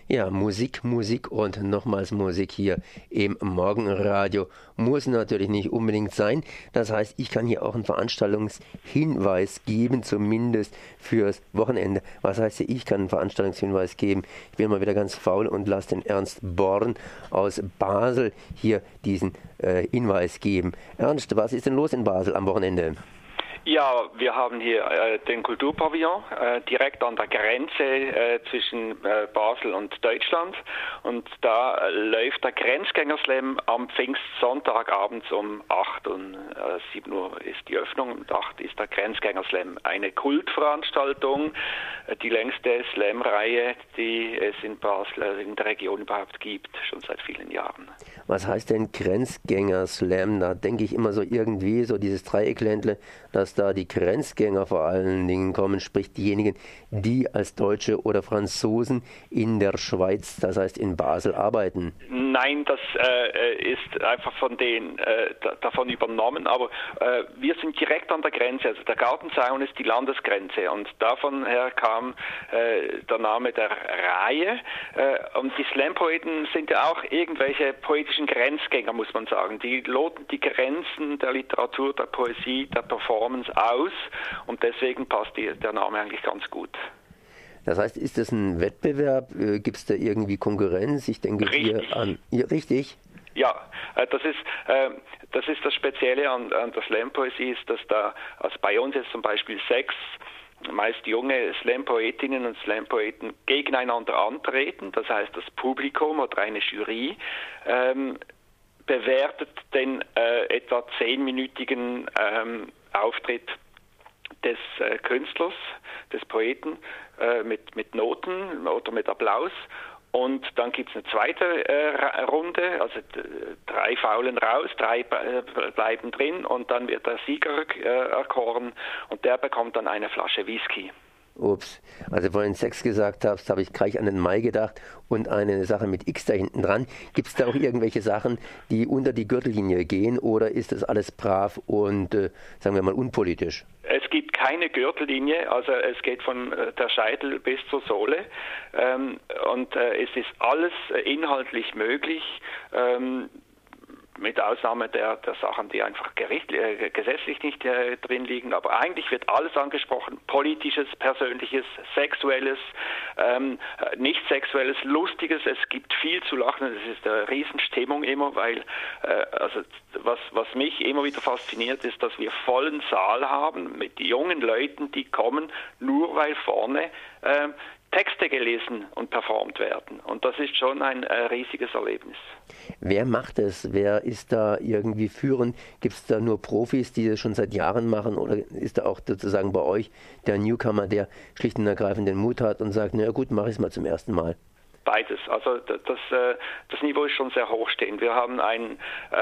Ja, Musik, Musik und nochmals Musik hier im Morgenradio muss natürlich nicht unbedingt sein. Das heißt, ich kann hier auch einen Veranstaltungshinweis geben, zumindest fürs Wochenende. Was heißt hier, ich kann einen Veranstaltungshinweis geben? Ich bin mal wieder ganz faul und lasse den Ernst Born aus Basel hier diesen Hinweis geben. Ernst, was ist denn los in Basel am Wochenende? Ja, wir haben hier den Kulturpavillon direkt an der Grenze zwischen Basel und Deutschland, und da läuft der Grenzgängerslam am Pfingstsonntagabends um 8 und 7 Uhr ist die Öffnung, um 8 ist der Grenzgängerslam. Eine Kultveranstaltung, die längste Slam-Reihe, die es in Basel, in der Region überhaupt gibt, schon seit vielen Jahren. Was heißt denn Grenzgänger-Slam? Da denke ich immer so irgendwie, so dieses Dreieckländle, dass da die Grenzgänger vor allen Dingen kommen, sprich diejenigen, die als Deutsche oder Franzosen in der Schweiz, das heißt in Basel, arbeiten. Nein, das ist einfach von denen davon übernommen, aber wir sind direkt an der Grenze, also der Gartenzaun ist die Landesgrenze, und davon her kam der Name der Reihe, und die Slam-Poeten sind ja auch irgendwelche poetischen Grenzgänger, muss man sagen. Die loten die Grenzen der Literatur, der Poesie, der Performance aus, und deswegen passt der Name eigentlich ganz gut. Das heißt, ist das ein Wettbewerb? Gibt es da irgendwie Konkurrenz? Ich denke Richtig. hier an... Ja, richtig? Ja, das ist das Spezielle an der Slam-Poesie, ist, dass da, also bei uns jetzt zum Beispiel 6 meist junge Slam-Poetinnen und Slam-Poeten gegeneinander antreten. Das heißt, das Publikum oder eine Jury bewertet den etwa 10-minütigen Auftritt des Künstlers, des Poeten mit Noten oder mit Applaus. Und dann gibt es eine zweite Runde, also 3 faulen raus, 3 bleiben drin, und dann wird der Sieger erkoren, und der bekommt dann eine Flasche Whisky. Ups, also vorhin 6 gesagt hast, habe ich gleich an den Mai gedacht und eine Sache mit X da hinten dran. Gibt es da auch irgendwelche Sachen, die unter die Gürtellinie gehen, oder ist das alles brav und, sagen wir mal, unpolitisch? Es gibt keine Gürtellinie, also es geht von der Scheitel bis zur Sohle, und es ist alles inhaltlich möglich, mit Ausnahme der Sachen, die einfach gesetzlich nicht drin liegen. Aber eigentlich wird alles angesprochen: Politisches, Persönliches, Sexuelles, nicht Sexuelles, Lustiges. Es gibt viel zu lachen. Es ist eine Riesenstimmung immer, weil also was mich immer wieder fasziniert, ist, dass wir vollen Saal haben mit jungen Leuten, die kommen, nur weil vorne Texte gelesen und performt werden. Und das ist schon ein riesiges Erlebnis. Wer macht es? Wer ist da irgendwie führend? Gibt es da nur Profis, die das schon seit Jahren machen? Oder ist da auch sozusagen bei euch der Newcomer, der schlicht und ergreifend den Mut hat und sagt, na gut, mache ich es mal zum ersten Mal? Beides. Also das Niveau ist schon sehr hoch stehend. Wir haben einen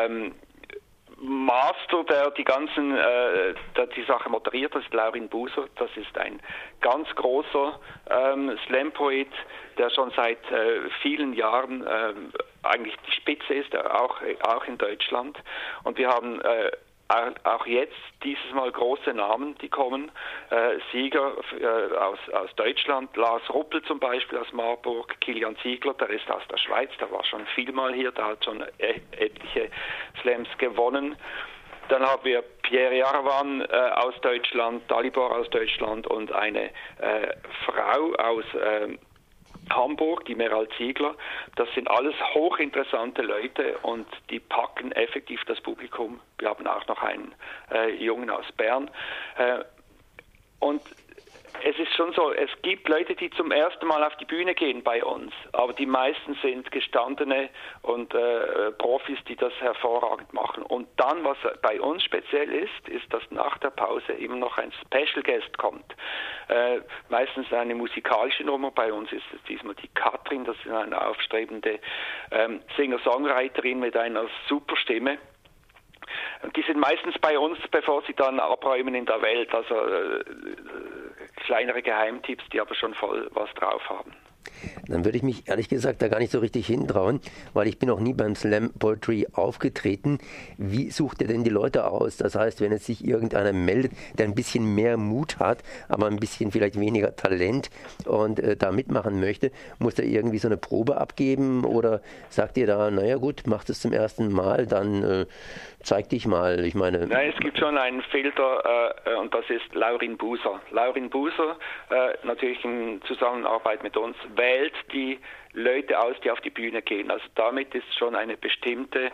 Master, der die Sache moderiert, das ist Laurin Buser. Das ist ein ganz großer Slam-Poet, der schon seit vielen Jahren eigentlich die Spitze ist, auch in Deutschland. Und wir haben auch jetzt dieses Mal große Namen, die kommen. Sieger aus Deutschland, Lars Ruppel zum Beispiel aus Marburg, Kilian Ziegler, der ist aus der Schweiz, der war schon vielmal hier, der hat schon etliche Slams gewonnen. Dann haben wir Pierre Jarawan aus Deutschland, Dalibor aus Deutschland und eine Frau aus Hamburg, die Meral Ziegler. Das sind alles hochinteressante Leute, und die packen effektiv das Publikum. Wir haben auch noch einen Jungen aus Bern. Und es ist schon so, es gibt Leute, die zum ersten Mal auf die Bühne gehen bei uns, aber die meisten sind gestandene und Profis, die das hervorragend machen. Und dann, was bei uns speziell ist, dass nach der Pause immer noch ein Special Guest kommt. Meistens eine musikalische Nummer. Bei uns ist es diesmal die Katrin, das ist eine aufstrebende Singer-Songwriterin mit einer super Stimme. Und die sind meistens bei uns, bevor sie dann abräumen in der Welt, also kleinere Geheimtipps, die aber schon voll was drauf haben. Dann würde ich mich ehrlich gesagt da gar nicht so richtig hintrauen, weil ich bin noch nie beim Slam Poetry aufgetreten. Wie sucht ihr denn die Leute aus? Das heißt, wenn jetzt sich irgendeiner meldet, der ein bisschen mehr Mut hat, aber ein bisschen vielleicht weniger Talent und da mitmachen möchte, muss er irgendwie so eine Probe abgeben oder sagt ihr da, naja gut, mach das zum ersten Mal, dann zeig dich mal. Ich meine... Nein, es gibt schon einen Filter und das ist Laurin Buser. Laurin Buser, natürlich in Zusammenarbeit mit uns, wählt die Leute aus, die auf die Bühne gehen. Also damit ist schon eine bestimmte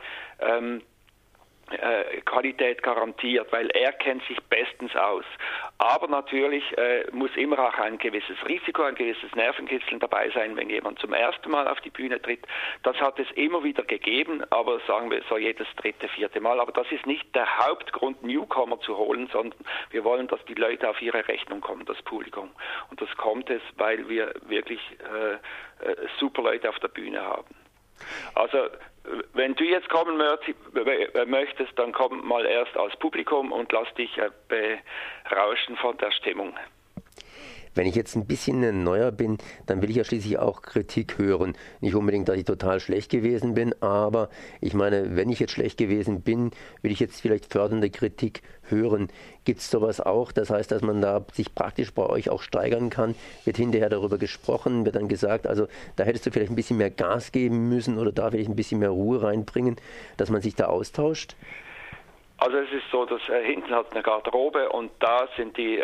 Qualität garantiert, weil er kennt sich bestens aus. Aber natürlich muss immer auch ein gewisses Risiko, ein gewisses Nervenkitzeln dabei sein, wenn jemand zum ersten Mal auf die Bühne tritt. Das hat es immer wieder gegeben, aber sagen wir so jedes dritte, vierte Mal. Aber das ist nicht der Hauptgrund, Newcomer zu holen, sondern wir wollen, dass die Leute auf ihre Rechnung kommen, das Publikum. Und das kommt es, weil wir wirklich super Leute auf der Bühne haben. Also wenn du jetzt kommen möchtest, dann komm mal erst als Publikum und lass dich berauschen von der Stimmung. Wenn ich jetzt ein bisschen neuer bin, dann will ich ja schließlich auch Kritik hören. Nicht unbedingt, dass ich total schlecht gewesen bin, aber ich meine, wenn ich jetzt schlecht gewesen bin, will ich jetzt vielleicht fördernde Kritik hören. Gibt es sowas auch? Das heißt, dass man da sich praktisch bei euch auch steigern kann? Wird hinterher darüber gesprochen? Wird dann gesagt, also da hättest du vielleicht ein bisschen mehr Gas geben müssen oder da will ich ein bisschen mehr Ruhe reinbringen, dass man sich da austauscht? Also es ist so, dass hinten hat eine Garderobe und da sind die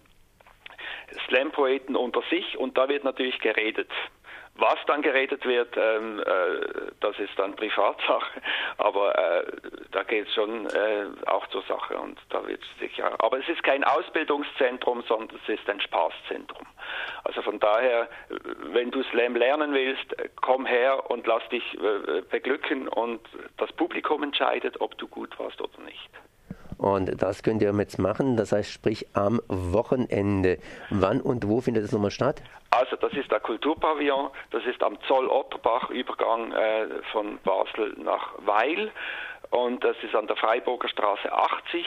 Slam-Poeten unter sich und da wird natürlich geredet. Was dann geredet wird, das ist dann Privatsache, aber da geht es schon auch zur Sache und da wird sicher. Aber es ist kein Ausbildungszentrum, sondern es ist ein Spaßzentrum. Also von daher, wenn du Slam lernen willst, komm her und lass dich beglücken und das Publikum entscheidet, ob du gut warst oder nicht. Und das könnt ihr jetzt machen, das heißt sprich am Wochenende. Wann und wo findet es nochmal statt? Also das ist der Kulturpavillon, das ist am Zoll-Otterbach, Übergang von Basel nach Weil und das ist an der Freiburger Straße 80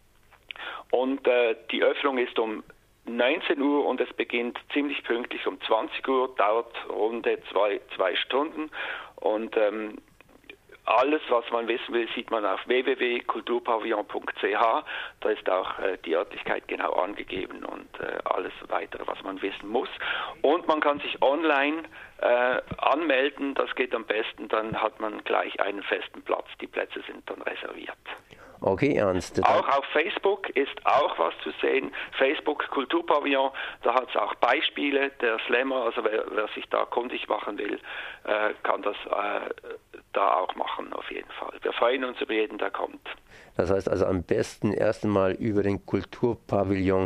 und die Öffnung ist um 19 Uhr und es beginnt ziemlich pünktlich um 20 Uhr, dauert runde zwei Stunden und alles, was man wissen will, sieht man auf www.kulturpavillon.ch. Da ist auch die Örtlichkeit genau angegeben und alles weitere, was man wissen muss. Und man kann sich online anmelden, das geht am besten, dann hat man gleich einen festen Platz. Die Plätze sind dann reserviert. Okay, Ernst. Auch auf Facebook ist auch was zu sehen. Facebook Kulturpavillon, da hat es auch Beispiele der Slammer, also wer sich da kundig machen will, kann das da auch machen auf jeden Fall. Wir freuen uns über jeden, der kommt. Das heißt also am besten erst einmal über den Kulturpavillon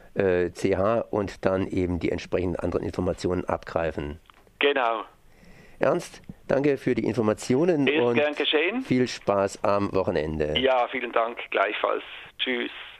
CH und dann eben die entsprechenden anderen Informationen abgreifen. Genau. Ernst, danke für die Informationen Ist und gern geschehen. Viel Spaß am Wochenende. Ja, vielen Dank, gleichfalls. Tschüss.